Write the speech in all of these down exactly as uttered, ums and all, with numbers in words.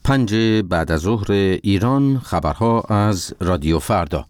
پنج بعد از ظهر ایران، خبرها از رادیو فردا.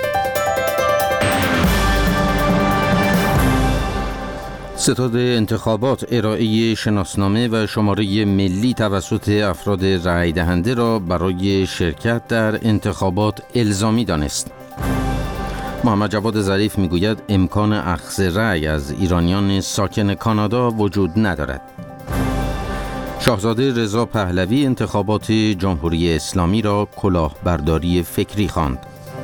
ستاد انتخابات ارائه شناسنامه و شماره ملی توسط افراد رای دهنده را برای شرکت در انتخابات الزامی دانست. محمد جواد ظریف میگوید امکان اخذ رای از ایرانیان ساکن کانادا وجود ندارد. شاهزاده رضا پهلوی انتخابات جمهوری اسلامی را کلاهبرداری فکری خواند.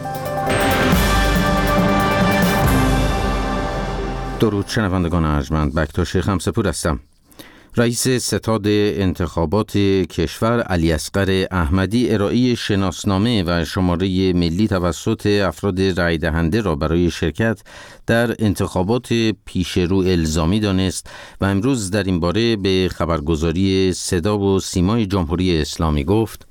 درود شنوندگان ارجمند، بکتاش خمسپور هستم. رئیس ستاد انتخابات کشور علی اصغر احمدی ارائه شناسنامه و شماره ملی توسط افراد رای دهنده را برای شرکت در انتخابات پیشرو الزامی دانست و امروز در این باره به خبرگزاری صدا و سیمای جمهوری اسلامی گفت: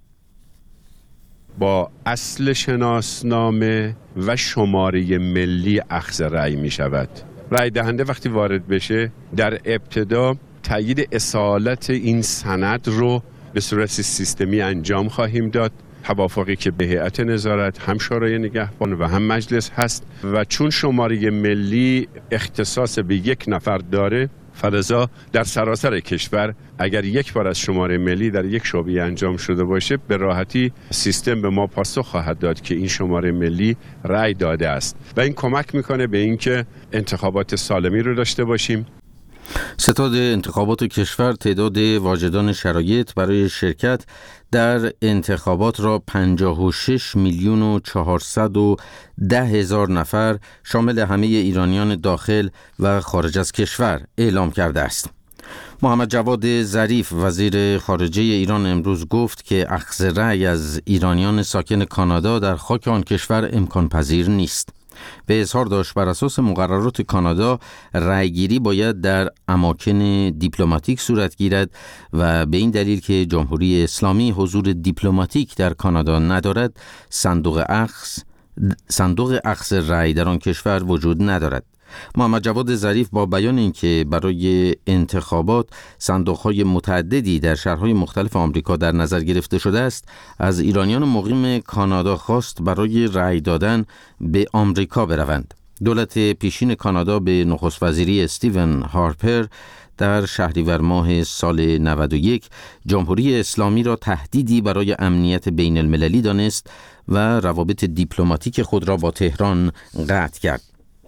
با اصل شناسنامه و شماره ملی اخذ رأی می شود. رای دهنده وقتی وارد بشه در ابتدا تایید اصالت این سند رو به صورت سیستمی انجام خواهیم داد، توافقی که به هیئت نظارت هم شورای نگهبان و هم مجلس هست و چون شماره ملی اختصاص به یک نفر داره، فلذا در سراسر کشور اگر یک بار از شماره ملی در یک شعبه انجام شده باشه، به راحتی سیستم به ما پاسخ خواهد داد که این شماره ملی رأی داده است و این کمک میکنه به اینکه انتخابات سالمی رو داشته باشیم. ستاد انتخابات کشور تعداد واجدان شرایط برای شرکت در انتخابات را پنجاه و شش میلیون و چهارصد و ده هزار نفر شامل همه ایرانیان داخل و خارج از کشور اعلام کرده است. محمد جواد ظریف وزیر خارجه ایران امروز گفت که اخذ رأی از ایرانیان ساکن کانادا در خاک آن کشور امکان پذیر نیست. به اظهار داشت بر اساس مقررات کانادا رأیگیری باید در اماکن دیپلماتیک صورت گیرد و به این دلیل که جمهوری اسلامی حضور دیپلماتیک در کانادا ندارد، صندوق اخذ صندوق اخذ رأی در آن کشور وجود ندارد. محمد جواد ظریف با بیان اینکه برای انتخابات صندوق‌های متعددی در شهرهای مختلف آمریکا در نظر گرفته شده است، از ایرانیان مقیم کانادا خواست برای رأی دادن به آمریکا بروند. دولت پیشین کانادا به نخست وزیری استیون هارپر در شهریور ماه سال نود و یک جمهوری اسلامی را تهدیدی برای امنیت بین المللی دانست و روابط دیپلماتیک خود را با تهران قطع کرد.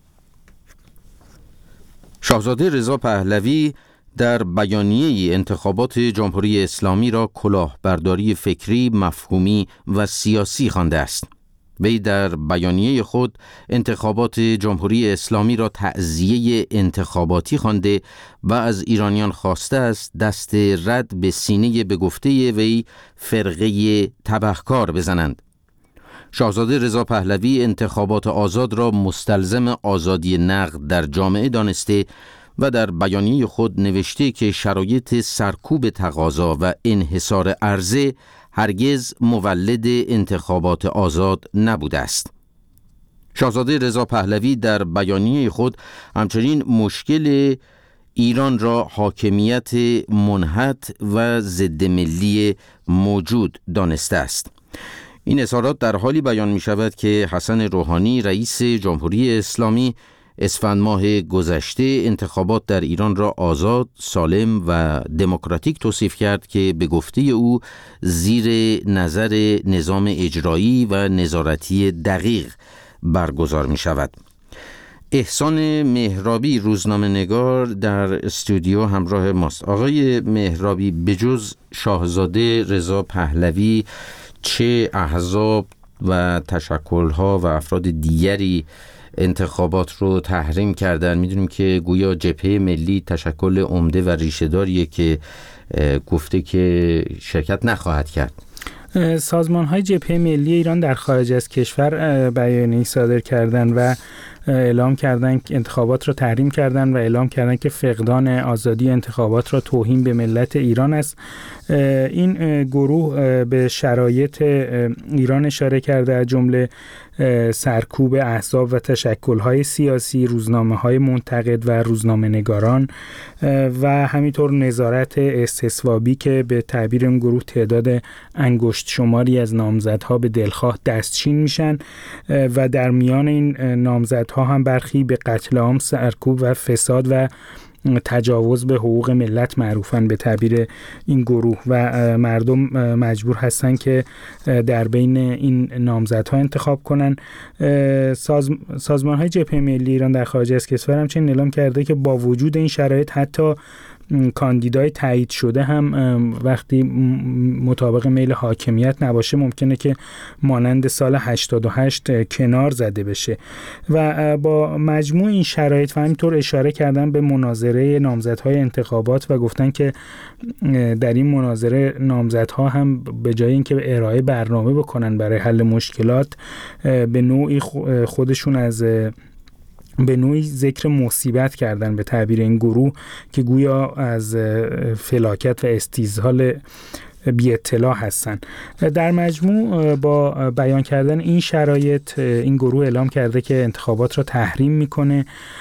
شاهزاده رضا پهلوی در بیانیه انتخابات جمهوری اسلامی را کلاهبرداری فکری، مفهومی و سیاسی خوانده است. وی در بیانیه خود انتخابات جمهوری اسلامی را تعزیه انتخاباتی خوانده و از ایرانیان خواسته است دست رد به سینه به گفته وی فرقه تبهکار بزنند. شاهزاده رضا پهلوی انتخابات آزاد را مستلزم آزادی نقد در جامعه دانسته و در بیانیه خود نوشته که شرایط سرکوب تقاضا و انحصار عرضه هرگز مولد انتخابات آزاد نبوده است. شاهزاده رضا پهلوی در بیانیه خود همچنین مشکل ایران را حاکمیت منحط و ضد ملی موجود دانسته است. این اظهارات در حالی بیان می شود که حسن روحانی رئیس جمهوری اسلامی اسفند ماه گذشته انتخابات در ایران را آزاد، سالم و دموکراتیک توصیف کرد که به گفته او زیر نظر نظام اجرایی و نظارتی دقیق برگزار می شود. احسان مهرابی روزنامه نگار در استودیو همراه ماست. آقای مهرابی، بجز شاهزاده رضا پهلوی چه احزاب و تشکل‌ها و افراد دیگری انتخابات رو تحریم کردن؟ میدونیم که گویا جبهه ملی تشکل عمده و ریشه‌داریه که گفته که شرکت نخواهد کرد. سازمان‌های جبهه ملی ایران در خارج از کشور بیانیه صادر کردن و اعلام کردن که انتخابات را تحریم کردن و اعلام کردن که فقدان آزادی انتخابات را توهین به ملت ایران است. این گروه به شرایط ایران اشاره کرده، از جمله سرکوب احزاب و تشکل‌های سیاسی، روزنامه‌های منتقد و روزنامه‌نگاران و همینطور نظارت استصوابی که به تعبیر این گروه تعداد انگشت شماری از نامزدها به دلخواه دستچین میشن و در میان این نامزدها هم برخی به قتل عام، سرکوب و فساد و تجاوز به حقوق ملت معروفن به تعبیر این گروه و مردم مجبور هستن که در بین این نامزدها انتخاب کنن. ساز... سازمان‌های جبهه ملی ایران در خارج از کشور همچنین اعلام کرده که با وجود این شرایط حتی کاندیدای تایید شده هم وقتی مطابق میل حاکمیت نباشه ممکنه که مانند سال هشتاد و هشت کنار زده بشه و با مجموع این شرایط و همینطور اشاره کردن به مناظره نامزدهای انتخابات و گفتن که در این مناظره نامزدها هم به جای اینکه ارائه برنامه بکنن برای حل مشکلات به نوعی خودشون از به نوعی ذکر مصیبت کردن به تعبیر این گروه که گویا از فلاکت و استیضاح بی اطلاع هستن. در مجموع با بیان کردن این شرایط این گروه اعلام کرده که انتخابات را تحریم میکنه.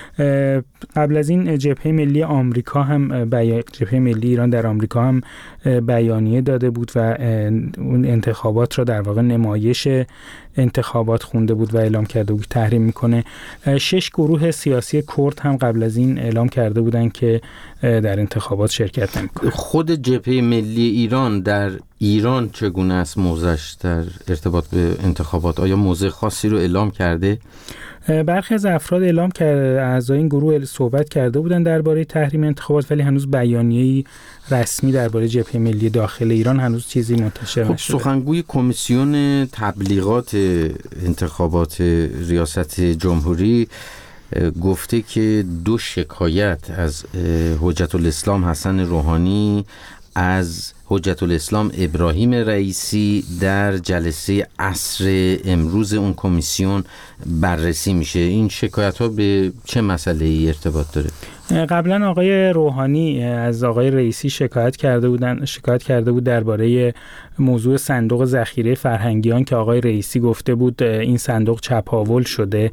قبل از این جبهه ملی آمریکا هم بیا... جبهه ملی ایران در آمریکا هم بیانیه داده بود و اون انتخابات را در واقع نمایش انتخابات خونده بود و اعلام کرده بود تحریم میکنه. شش گروه سیاسی کرد هم قبل از این اعلام کرده بودن که در انتخابات شرکت نمیکنه. خود جبهه ملی ایران در ایران چگونه است موضعش در ارتباط به انتخابات؟ آیا موضع خاصی رو اعلام کرده؟ برخی از افراد اعلام کرده، اعضای این گروه صحبت کرده بودن درباره تحریم انتخابات، ولی هنوز بیانیه‌ای رسمی درباره جبهه ملی داخل ایران هنوز چیزی منتشر خب نشده. سخنگوی کمیسیون تبلیغات انتخابات ریاست جمهوری گفته که دو شکایت از حجت الاسلام حسن روحانی از حجت الاسلام ابراهیم رئیسی در جلسه عصر امروز اون کمیسیون بررسی میشه. این شکایت ها به چه مسئله ای ارتباط داره؟ قبلا آقای روحانی از آقای رئیسی شکایت کرده بودن شکایت کرده بود درباره موضوع صندوق ذخیره فرهنگیان که آقای رئیسی گفته بود این صندوق چپاول شده.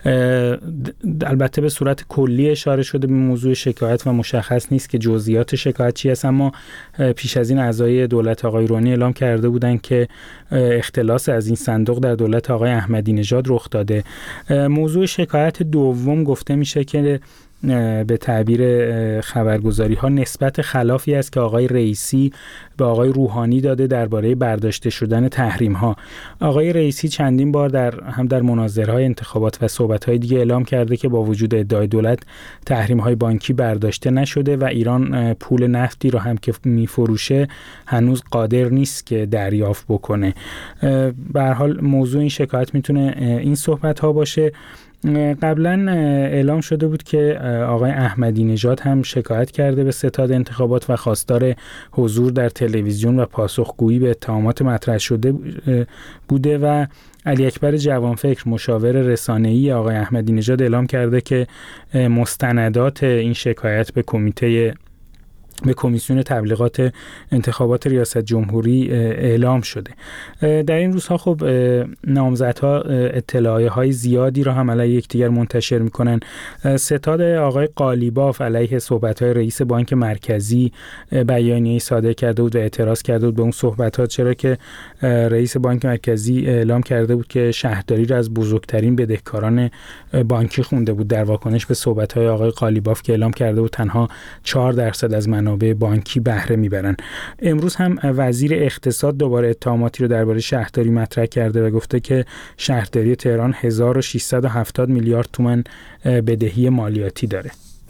البته به صورت کلی اشاره شده به موضوع شکایت و مشخص نیست که جزئیات شکایت چی است، اما پیش از این اعضای دولت آقای روحانی اعلام کرده بودند که اختلاس از این صندوق در دولت آقای احمدی نژاد رخ داده. موضوع شکایت دوم گفته میشه که به تعبیر خبرگزاری ها نسبت خلافی است که آقای رئیسی به آقای روحانی داده درباره برداشته شدن تحریم ها. آقای رئیسی چندین بار در هم در مناظره های انتخابات و صحبت های دیگه اعلام کرده که با وجود ادعای دولت تحریم های بانکی برداشته نشده و ایران پول نفتی رو هم که میفروشه هنوز قادر نیست که دریافت بکنه. به هر حال موضوع این شکایت میتونه این صحبت ها باشه. قبلا اعلام شده بود که آقای احمدی نژاد هم شکایت کرده به ستاد انتخابات و خواستار حضور در تلویزیون و پاسخگویی به اتهامات مطرح شده بوده و علی اکبر جوانفکر مشاور رسانه‌ای آقای احمدی نژاد اعلام کرده که مستندات این شکایت به کمیته به کمیسیون تبلیغات انتخابات ریاست جمهوری اعلام شده. در این روزها خب نامزدها اطلاعیه های زیادی را هم علیه یکدیگر منتشر میکنن. ستاد آقای قالیباف علیه صحبت های رئیس بانک مرکزی بیانیه‌ای صادر کرده بود و اعتراض کرده بود به اون صحبت ها، چرا که رئیس بانک مرکزی اعلام کرده بود که شهرداری را از بزرگترین بدهکاران بانکی خونده بود در واکنش به صحبت های آقای قالیباف که اعلام کرده بود تنها چهار درصد از منابع بانکی بهره میبرن. امروز هم وزیر اقتصاد دوباره اتهاماتی رو درباره شهرداری مطرح کرده و گفته که شهرداری تهران هزار و ششصد و هفتاد میلیارد تومان بدهی مالیاتی داره.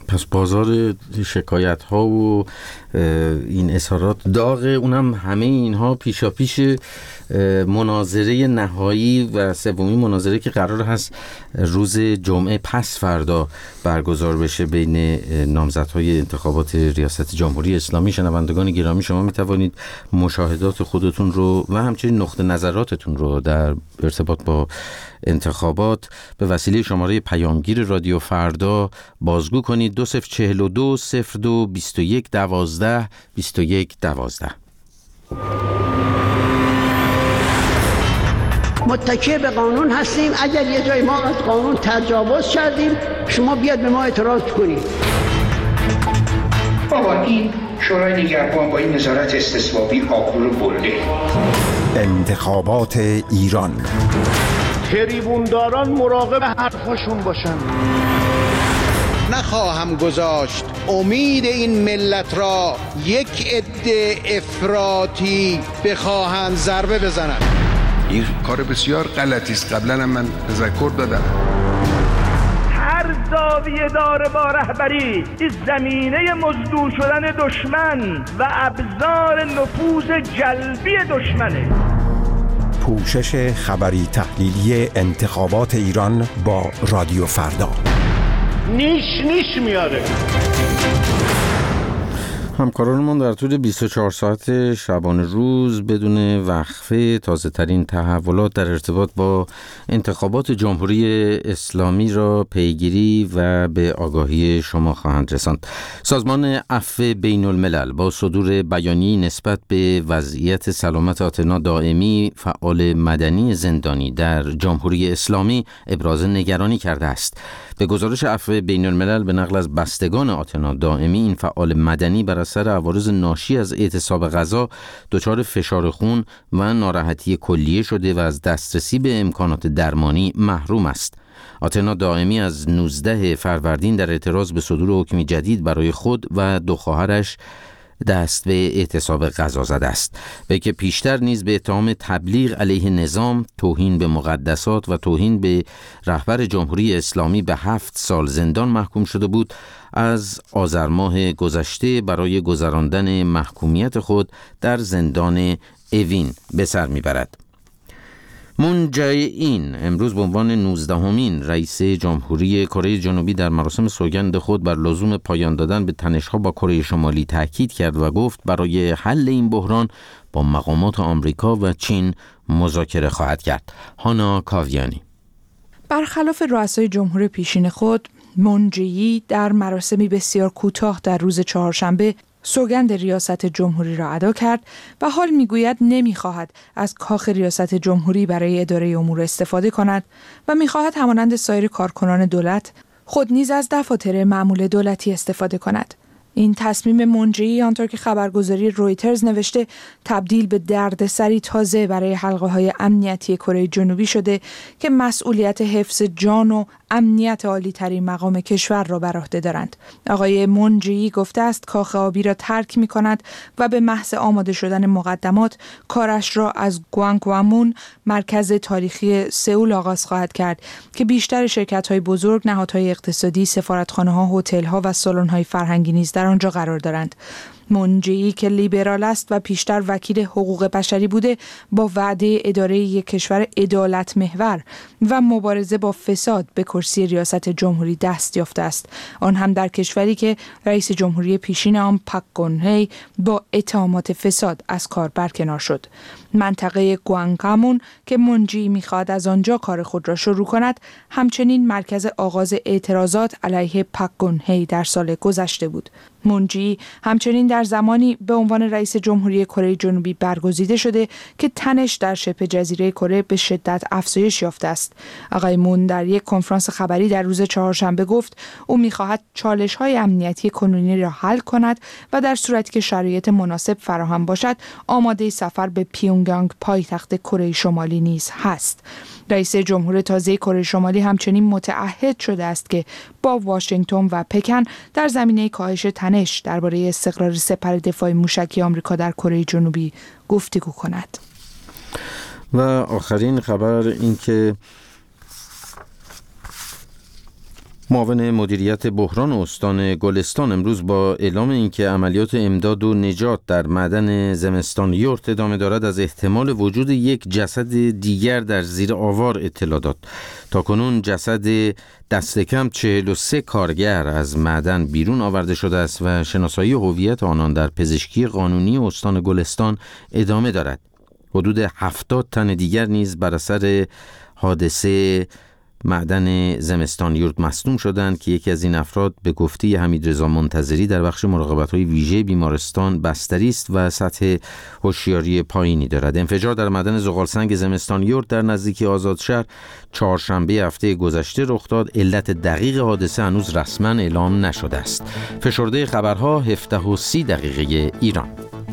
پس بازار شکایت ها و این اظهارات داغ، اونم همه اینها پیشا پیش مناظره نهایی و سومین مناظره که قرار هست روز جمعه پس فردا برگزار بشه بین نامزدهای انتخابات ریاست جمهوری اسلامی. شنوندگان گرامی، شما می توانید مشاهدات خودتون رو و همچنین نقطه نظراتتون رو در ارتباط با انتخابات به وسیله شماره پیامگیر رادیو فردا بازگو کنید. دو صفر چهل و دو صفر دو بیست و یک دوازده بیست و یک دوازده. متکی به قانون هستیم. اگر یه جای ما از قانون تجاوز کردیم، شما بیاد به ما اعتراض کنید. بابا این شورای نگهبان با این نظارت استصوابی آبرو رو برده. انتخابات ایران، تریبونداران مراقب حرفاشون باشن. نخواهم گذاشت امید این ملت را یک عده افراطی بخواهند ضربه بزنند. این کار بسیار غلطی است. قبلا هم من تذکر دادم. هر زاویه داره با رهبری این زمینه مزدور شدن دشمن و ابزار نفوذ جلبی دشمنه. پوشش خبری تحلیلی انتخابات ایران با رادیو فردا. نیش نیش میاره. همکارانمون در طول بیست و چهار ساعت شبانه روز بدون وقفه تازه ترین تحولات در ارتباط با انتخابات جمهوری اسلامی را پیگیری و به آگاهی شما خواهند رساند. سازمان عفو بین الملل با صدور بیانیه‌ای نسبت به وضعیت سلامت آتنا دائمی، فعال مدنی زندانی در جمهوری اسلامی، ابراز نگرانی کرده است. به گزارش عفو بین الملل به نقل از بستگان آتنا دائمی، این فعال مدنی بر اثر عوارض ناشی از اعتصاب غذا دچار فشار خون و ناراحتی کلیه شده و از دسترسی به امکانات درمانی محروم است. آتنا دائمی از نوزده فروردین در اعتراض به صدور حکمی جدید برای خود و دو خواهرش دست به اعتصاب غذا زده است. به که پیشتر نیز به اتهام تبلیغ علیه نظام، توهین به مقدسات و توهین به رهبر جمهوری اسلامی به هفت سال زندان محکوم شده بود، از آذر ماه گذشته برای گذراندن محکومیت خود در زندان اوین به سر میبرد. مون جای این امروز به عنوان نوزدهمین رئیس جمهوری کره جنوبی در مراسم سوگند خود بر لزوم پایان دادن به تنش‌ها با کره شمالی تاکید کرد و گفت برای حل این بحران با مقامات آمریکا و چین مذاکره خواهد کرد. هانا کاویانی. برخلاف رؤسای جمهور پیشین خود، مون جی در مراسمی بسیار کوتاه در روز چهارشنبه سوگند ریاست جمهوری را ادا کرد و حال میگوید نمیخواهد از کاخ ریاست جمهوری برای اداره امور استفاده کند و میخواهد همانند سایر کارکنان دولت خود نیز از دفاتر معمول دولتی استفاده کند. این تصمیم منجی، آنطور که خبرگزاری رویترز نوشته، تبدیل به دردسری تازه برای حلقه‌های امنیتی کره جنوبی شده که مسئولیت حفظ جان و امنیت عالی ترین مقام کشور را بر عهده دارند. آقای منجی گفته است کاخ آبی را ترک می کند و به محض آماده شدن مقدمات کارش را از گوانگوامون، مرکز تاریخی سئول، آغاز خواهد کرد که بیشتر شرکت‌های بزرگ، نهادهای اقتصادی، سفارتخانه‌ها، هتل‌ها و سالن‌های فرهنگی نیز در آنجا قرار دارند. منجی که لیبرال است و پیشتر وکیل حقوق بشری بوده، با وعده اداره یک کشور عدالت محور و مبارزه با فساد به کرسی ریاست جمهوری دست یافته است، آن هم در کشوری که رئیس جمهوری پیشین آن پاک گون هی با اتهامات فساد از کار برکنار شد. منطقه گوانگامون که منجی می‌خواد از آنجا کار خود را شروع کند، همچنین مرکز آغاز اعتراضات علیه پاک گون هی در سال گذشته بود. منجی همچنین در زمانی به عنوان رئیس جمهوری کره جنوبی برگزیده شده که تنش در شبه جزیره کره به شدت افزایش یافته است. آقای مون در یک کنفرانس خبری در روز چهارشنبه گفت او می‌خواهد چالش‌های امنیتی کنونی را حل کند و در صورتی که شرایط مناسب فراهم باشد آماده سفر به پیونگیانگ، پایتخت کره شمالی نیز هست. رئیس جمهور تازه کره شمالی همچنین متعهد شده است که با واشنگتن و پکن در زمینه کاهش تنش درباره استقرار سپر دفاع موشکی آمریکا در کره جنوبی گفتگو کند. و آخرین خبر این که معاون مدیریت بحران استان گلستان امروز با اعلام اینکه عملیات امداد و نجات در معدن زمستان یورت ادامه دارد از احتمال وجود یک جسد دیگر در زیر آوار اطلاع داد. تاکنون جسد دست کم چهل و سه کارگر از معدن بیرون آورده شده است و شناسایی هویت آنان در پزشکی قانونی استان گلستان ادامه دارد. حدود هفتاد تن دیگر نیز بر اثر حادثه معدن زمستان یورت مصدوم شدند که یکی از این افراد به گفته حمیدرضا منتظری در بخش مراقبت‌های ویژه بیمارستان بستری است و سطح هوشیاری پایینی دارد. انفجار در معدن زغالسنگ زمستان یورت در نزدیکی آزادشهر چهارشنبه هفته گذشته رخ داد. علت دقیق حادثه هنوز رسما اعلام نشده است. فشرده خبرها هفده و سی دقیقه ایران.